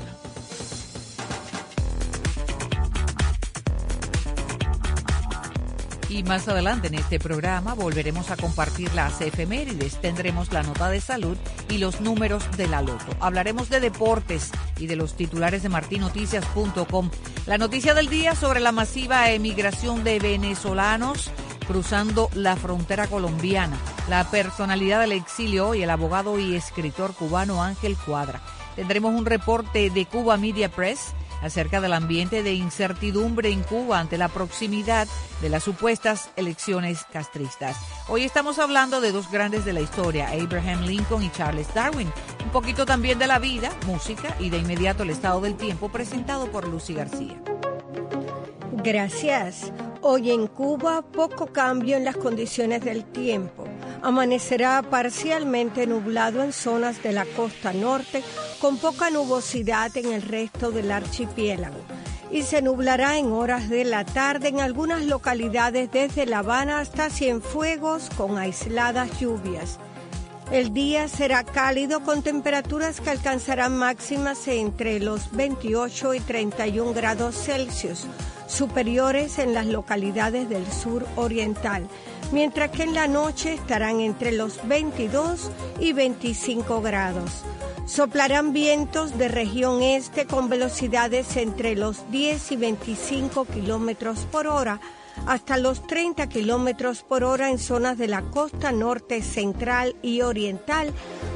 Y más adelante en este programa volveremos a compartir las efemérides, tendremos la nota de salud y los números de la loto. Hablaremos de deportes y de los titulares de martin noticias punto com. La noticia del día sobre la masiva emigración de venezolanos cruzando la frontera colombiana, la personalidad del exilio y el abogado y escritor cubano Ángel Cuadra. Tendremos un reporte de Cuba Media Press acerca del ambiente de incertidumbre en Cuba ante la proximidad de las supuestas elecciones castristas. Hoy estamos hablando de dos grandes de la historia, Abraham Lincoln y Charles Darwin. Un poquito también de la vida, música y de inmediato el estado del tiempo presentado por Lucy García. Gracias. Hoy en Cuba, poco cambio en las condiciones del tiempo. Amanecerá parcialmente nublado en zonas de la costa norte, con poca nubosidad en el resto del archipiélago. Y se nublará en horas de la tarde en algunas localidades desde La Habana hasta Cienfuegos, con aisladas lluvias. El día será cálido con temperaturas que alcanzarán máximas entre los veintiocho y treinta y un grados Celsius, superiores en las localidades del sur oriental, mientras que en la noche estarán entre los veintidós y veinticinco grados. Soplarán vientos de región este con velocidades entre los diez y veinticinco kilómetros por hora, hasta los treinta kilómetros por hora en zonas de la costa norte, central y oriental,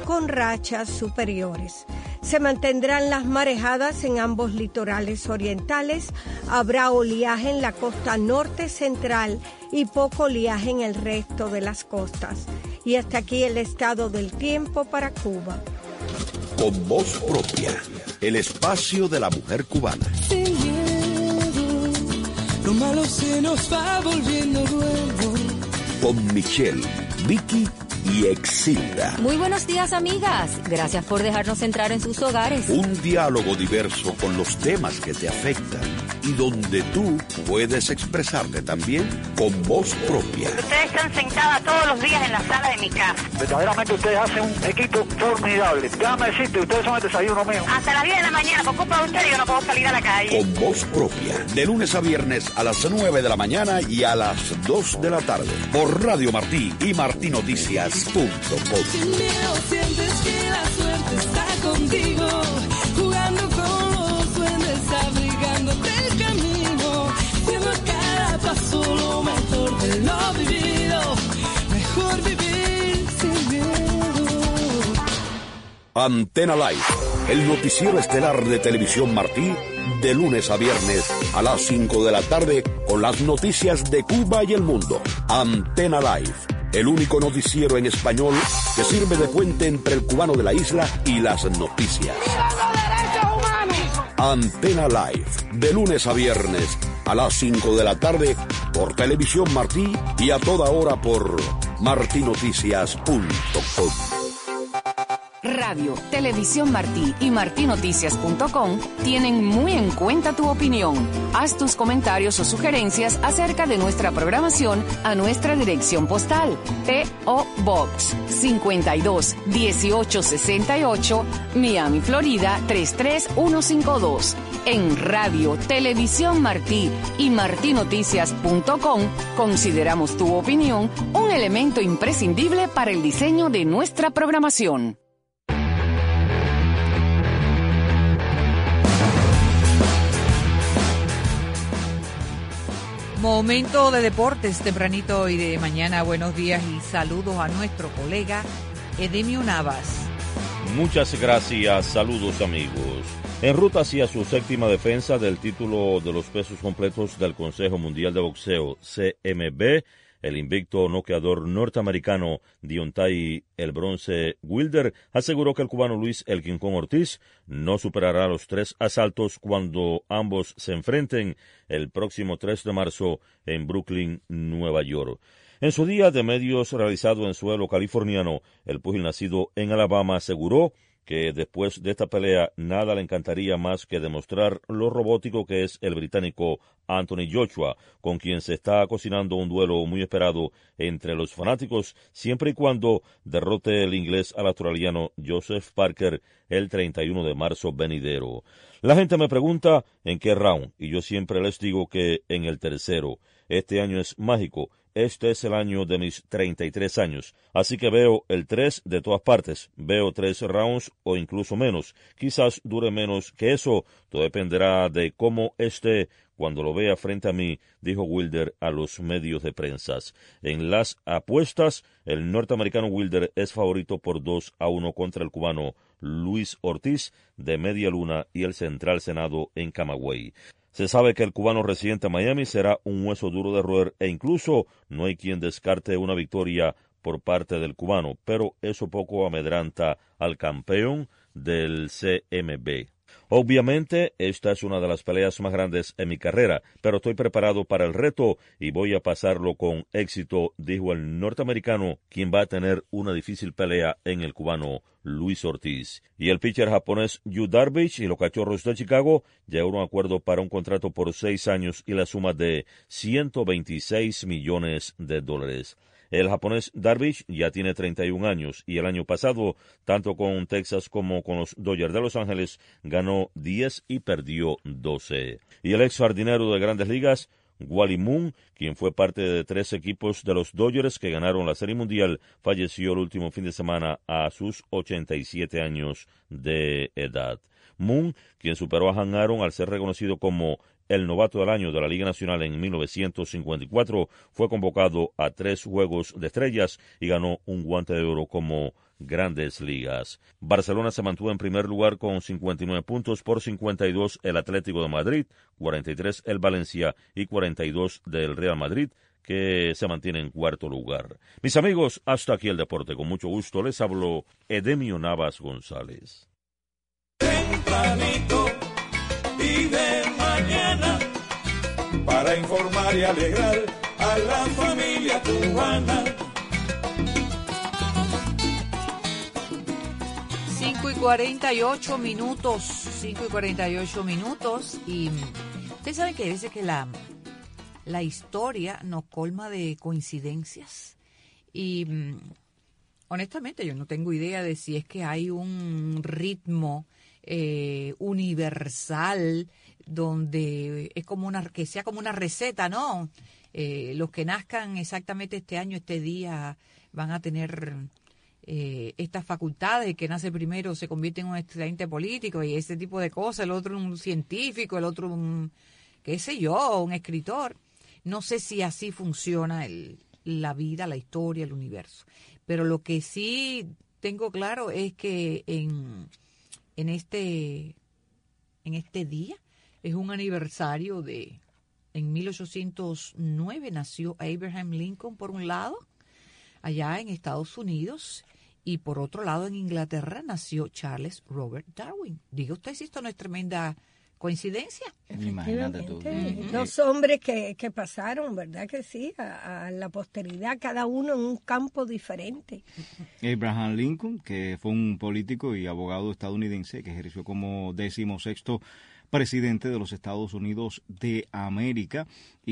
con rachas superiores. Se mantendrán las marejadas en ambos litorales orientales, habrá oleaje en la costa norte central y poco oleaje en el resto de las costas. Y hasta aquí el estado del tiempo para Cuba. Con voz propia, el espacio de la mujer cubana. Sin miedo, lo malo se nos va volviendo bueno. Con Michelle, Vicky y Exilda. Muy buenos días, amigas. Gracias por dejarnos entrar en sus hogares. Un diálogo diverso con los temas que te afectan y donde tú puedes expresarte también con voz propia. Ustedes están sentadas todos los días en la sala de mi casa. Verdaderamente ustedes hacen un equipo formidable. Déjame decirte, ustedes son el desayuno mío. Hasta las diez de la mañana, por culpa de ustedes, yo no puedo salir a la calle. Con voz propia, de lunes a viernes a las nueve de la mañana y a las dos de la tarde. Por Radio Martí y martí noticias punto com. Sin miedo sientes que la suerte está contigo, jugando con los duendes, abrigándote el camino, siendo cada paso lo mejor de lo vivido, mejor vivir sin miedo. Antena Live, el noticiero estelar de Televisión Martí, de lunes a viernes a las cinco de la tarde con las noticias de Cuba y el mundo. Antena Live, el único noticiero en español que sirve de puente entre el cubano de la isla y las noticias. Antena Live, de lunes a viernes a las cinco de la tarde por Televisión Martí y a toda hora por martí noticias punto com. Radio, Televisión Martí y martí noticias punto com tienen muy en cuenta tu opinión. Haz tus comentarios o sugerencias acerca de nuestra programación a nuestra dirección postal. P O Box cincuenta y dos dieciocho sesenta y ocho, Miami, Florida tres tres uno cinco dos. En Radio, Televisión Martí y martí noticias punto com consideramos tu opinión un elemento imprescindible para el diseño de nuestra programación. Momento de deportes tempranito y de mañana. Buenos días y saludos a nuestro colega Edemio Navas. Muchas gracias, saludos amigos. En ruta hacia su séptima defensa del título de los pesos completos del Consejo Mundial de Boxeo, C M B, el invicto noqueador norteamericano Deontay el Bronce Wilder aseguró que el cubano Luis El Quincón Ortiz no superará los tres asaltos cuando ambos se enfrenten el próximo tres de marzo en Brooklyn, Nueva York. En su día de medios realizado en suelo californiano, el púgil nacido en Alabama aseguró que después de esta pelea nada le encantaría más que demostrar lo robótico que es el británico Anthony Joshua, con quien se está cocinando un duelo muy esperado entre los fanáticos, siempre y cuando derrote el inglés al australiano Joseph Parker el treinta y uno de marzo venidero. La gente me pregunta en qué round, y yo siempre les digo que en el tercero. Este año es mágico. Este es el año de mis treinta y tres años, así que veo el tres de todas partes, veo tres rounds o incluso menos, quizás dure menos que eso, todo dependerá de cómo esté cuando lo vea frente a mí, dijo Wilder a los medios de prensa. En las apuestas, el norteamericano Wilder es favorito por dos a uno contra el cubano Luis Ortiz de Media Luna y el Central Senado en Camagüey. Se sabe que el cubano residente en Miami será un hueso duro de roer e incluso no hay quien descarte una victoria por parte del cubano, pero eso poco amedranta al campeón del C M B. Obviamente, esta es una de las peleas más grandes en mi carrera, pero estoy preparado para el reto y voy a pasarlo con éxito, dijo el norteamericano, quien va a tener una difícil pelea en el cubano Luis Ortiz. Y el pitcher japonés Yu Darvish y los Cachorros de Chicago llegaron a un acuerdo para un contrato por seis años y la suma de ciento veintiséis millones de dólares. El japonés Darvish ya tiene treinta y un años y el año pasado, tanto con Texas como con los Dodgers de Los Ángeles, ganó diez y perdió doce. Y el ex jardinero de Grandes Ligas, Wally Moon, quien fue parte de tres equipos de los Dodgers que ganaron la Serie Mundial, falleció el último fin de semana a sus ochenta y siete años de edad. Moon, quien superó a Han Aaron al ser reconocido como el novato del año de la Liga Nacional en mil novecientos cincuenta y cuatro, fue convocado a tres Juegos de Estrellas y ganó un Guante de Oro como Grandes Ligas. Barcelona se mantuvo en primer lugar con cincuenta y nueve puntos, por cincuenta y dos el Atlético de Madrid, cuarenta y tres el Valencia y cuarenta y dos del Real Madrid, que se mantiene en cuarto lugar. Mis amigos, hasta aquí el deporte. Con mucho gusto les habló Edemio Navas González. Tempranito y de mañana, para informar y alegrar a la familia cubana. cinco y cuarenta y ocho minutos, cinco y cuarenta y ocho minutos, y ustedes saben que a veces que la, la historia nos colma de coincidencias, y honestamente yo no tengo idea de si es que hay un ritmo eh, universal donde es como una, que sea como una receta, ¿no? Eh, los que nazcan exactamente este año, este día, van a tener eh, estas facultades. El que nace primero se convierte en un excelente político y ese tipo de cosas, el otro un científico, el otro un, qué sé yo, un escritor. No sé si así funciona el, la vida, la historia, el universo. Pero lo que sí tengo claro es que en, en este en este día es un aniversario de, en mil ochocientos nueve nació Abraham Lincoln por un lado, allá en Estados Unidos, y por otro lado en Inglaterra nació Charles Robert Darwin. Diga usted si esto no es tremenda coincidencia. Imagínate tú. Dos hombres que, que pasaron, ¿verdad que sí? A, a la posteridad, cada uno en un campo diferente. Abraham Lincoln, que fue un político y abogado estadounidense que ejerció como decimosexto presidente de los Estados Unidos de América,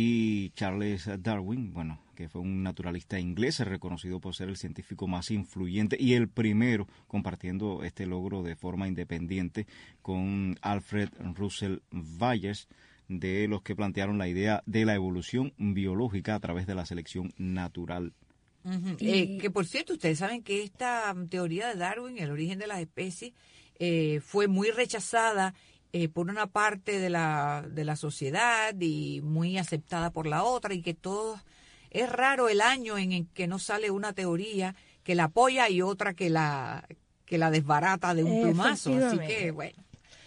y Charles Darwin, bueno, que fue un naturalista inglés reconocido por ser el científico más influyente y el primero compartiendo este logro de forma independiente con Alfred Russell Wallace, de los que plantearon la idea de la evolución biológica a través de la selección natural. Uh-huh. Eh, que por cierto, ustedes saben que esta teoría de Darwin, el origen de las especies, eh, fue muy rechazada Eh, por una parte de la de la sociedad y muy aceptada por la otra, y que todo es raro el año en el que no sale una teoría que la apoya y otra que la que la desbarata de un plumazo, así que bueno.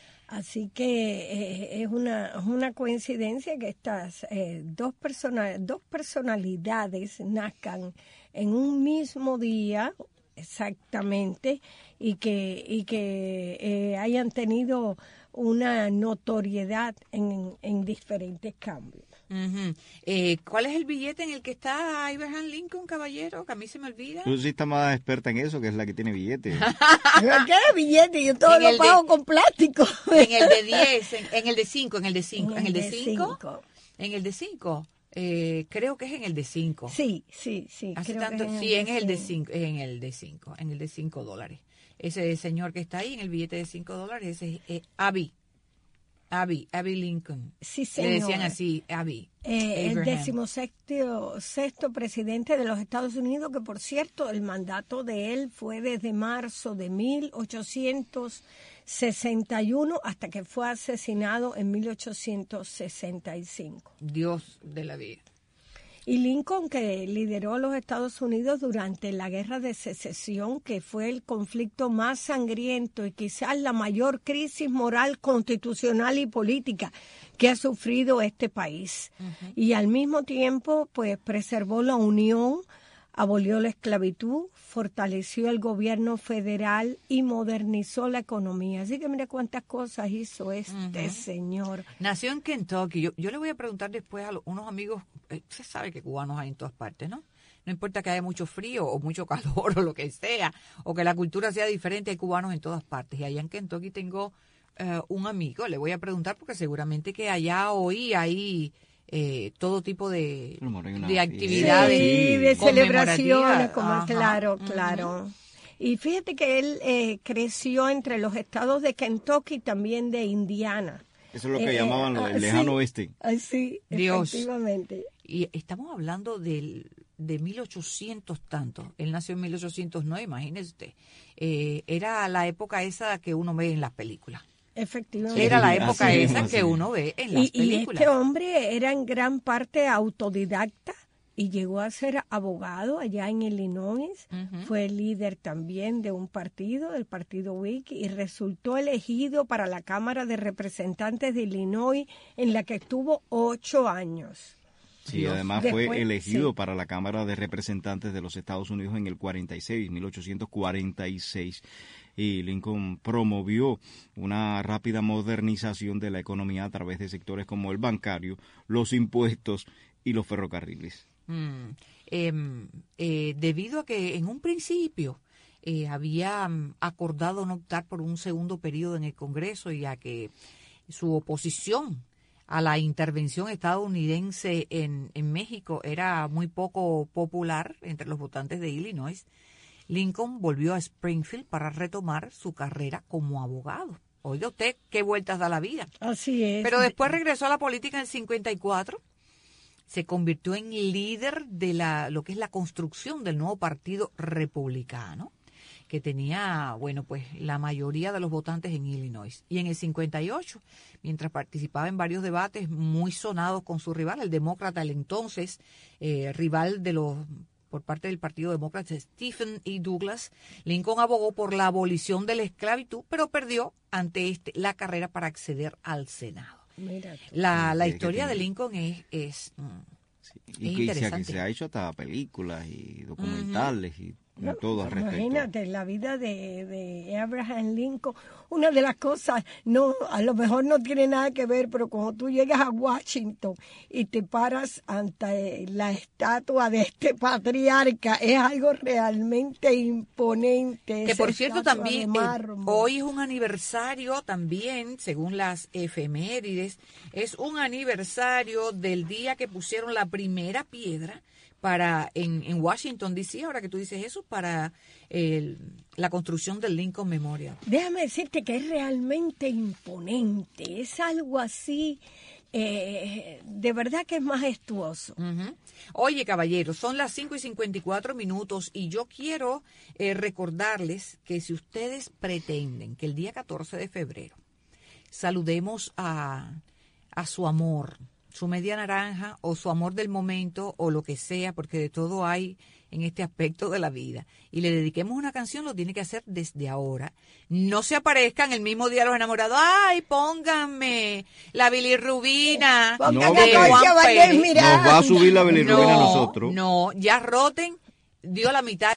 Así que eh, es una es una coincidencia que estas eh, dos personas dos personalidades nazcan en un mismo día exactamente, y que y que eh, hayan tenido una notoriedad en, en diferentes cambios. Uh-huh. eh, ¿Cuál es el billete en el que está Abraham Lincoln, caballero? Que a mí se me olvida. Tú sí estás más experta en eso, que es la que tiene billete. ¿Qué billete? Yo todo lo pago de, con plástico. En el de diez, en, en el de cinco, en el de cinco, en, en el de cinco, en el de cinco. Eh, creo que es en el de cinco. Sí, sí, sí. Hace tanto, en sí, en el de cinco, en el de cinco, en el de cinco dólares. Ese señor que está ahí en el billete de cinco dólares, ese es eh, Abby. Abby, Abby Lincoln. Sí, señor. Le decían así, Abby. Eh, el decimosexto sexto presidente de los Estados Unidos, que por cierto, el mandato de él fue desde marzo de mil ochocientos sesenta y uno hasta que fue asesinado en mil ochocientos sesenta y cinco. Dios de la vida. Y Lincoln, que lideró a los Estados Unidos durante la Guerra de Secesión, que fue el conflicto más sangriento y quizás la mayor crisis moral, constitucional y política que ha sufrido este país. Uh-huh. Y al mismo tiempo, pues, preservó la unión, abolió la esclavitud, fortaleció el gobierno federal y modernizó la economía. Así que mira cuántas cosas hizo este uh-huh. señor. Nació en Kentucky. Yo, yo le voy a preguntar después a los, unos amigos, eh, se sabe que cubanos hay en todas partes, ¿no? No importa que haya mucho frío o mucho calor o lo que sea, o que la cultura sea diferente, hay cubanos en todas partes. Y allá en Kentucky tengo uh, un amigo, le voy a preguntar porque seguramente que allá hoy hay Eh, todo tipo de, de actividades, sí, de celebraciones, como Ajá. claro, claro. Uh-huh. Y fíjate que él eh, creció entre los estados de Kentucky y también de Indiana. Eso es lo que eh, llamaban eh, el lejano oeste. Ah, sí, Dios. Efectivamente. Y estamos hablando del, de mil ochocientos tanto. Él nació en mil ochocientos nueve, imagínese usted. Eh, era la época esa que uno ve en las películas. Efectivamente. Era la época así esa así. Que uno ve en las y, películas. Y este hombre era en gran parte autodidacta, y llegó a ser abogado allá en Illinois. Uh-huh. Fue líder también de un partido, del partido Whig, y resultó elegido para la Cámara de Representantes de Illinois, en la que estuvo ocho años. Sí, Dios. Además Después, fue elegido sí. para la Cámara de Representantes de los Estados Unidos en el cuarenta y seis, mil ochocientos cuarenta y seis. Y Lincoln promovió una rápida modernización de la economía a través de sectores como el bancario, los impuestos y los ferrocarriles. Mm, eh, eh, debido a que en un principio eh, había acordado no optar por un segundo periodo en el Congreso y a que su oposición a la intervención estadounidense en, en México era muy poco popular entre los votantes de Illinois, Lincoln volvió a Springfield para retomar su carrera como abogado. Oiga usted, qué vueltas da la vida. Así es. Pero después regresó a la política en el cincuenta y cuatro, se convirtió en líder de la lo que es la construcción del nuevo Partido Republicano, que tenía, bueno, pues la mayoría de los votantes en Illinois. Y en el cincuenta y ocho, mientras participaba en varios debates muy sonados con su rival, el demócrata, el entonces eh, rival de los por parte del Partido Demócrata, Stephen E. Douglas, Lincoln abogó por la abolición de la esclavitud, pero perdió ante este la carrera para acceder al Senado. Mira, la, la historia de Lincoln es, es, sí, es y que interesante. Se, se ha hecho hasta películas y documentales uh-huh. y no, todo al respecto. Imagínate la vida de, de Abraham Lincoln. Una de las cosas, no, a lo mejor no tiene nada que ver, pero cuando tú llegas a Washington y te paras ante la estatua de este patriarca, es algo realmente imponente. Que por cierto también, eh, hoy es un aniversario también, según las efemérides, es un aniversario del día que pusieron la primera piedra para en, en Washington, D C, ahora que tú dices eso, para el, la construcción del Lincoln Memorial. Déjame decirte que es realmente imponente, es algo así, eh, de verdad que es majestuoso. Uh-huh. Oye, caballeros, son las cinco y cincuenta y cuatro minutos y yo quiero eh, recordarles que si ustedes pretenden que el día catorce de febrero saludemos a, a su amor, su media naranja o su amor del momento o lo que sea, porque de todo hay en este aspecto de la vida, y le dediquemos una canción, lo tiene que hacer desde ahora. No se aparezcan el mismo día los enamorados. ¡Ay, pónganme la bilirrubina! No, de Juan Pérez. Nos va a subir la bilirrubina no, a nosotros. No, ya Roten dio la mitad.